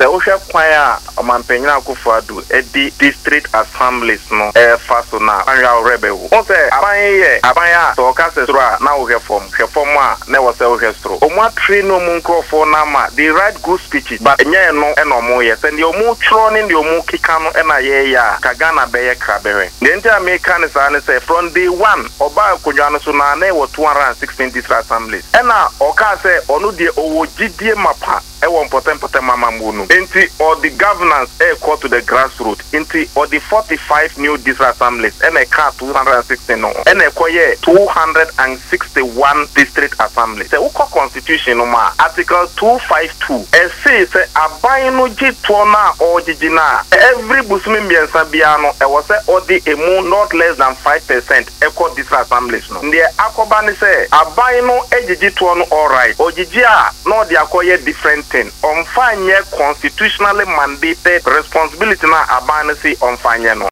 se wo hwe kwan a omanpanyina Akufo-Addo edi district assemblies no faso na anwa rebewo o se aban ye aban a so ka se soro a na wo hwe fom a na wo se wo hwe soro o mo atri no mu nkrofo na ma the right good speeches but enye no e no mo ye se ndi o mu tro ni ndi o mu kika no e na ye ya ka Ghana be ye krabewe ndi America ne sa ne se from day one oba akodwa no so na na e wo 216 district assemblies e na o ka se onu de owo gidie mapa e won potem mama mbunu enti or the governance call to the grassroots enti or the 45 new district assemblies and a car 260 no and a koye 261 district assemblies se uko constitution no ma article 252 say aban no gito na o gigina every busumi mbiensa bia no e was or the emu not less than 5% equal district assemblies no the akoba ni say aban no egigito no all right o gigia no the akoye different thing on fanye constitutionally mandated responsibility na aban si on fanye no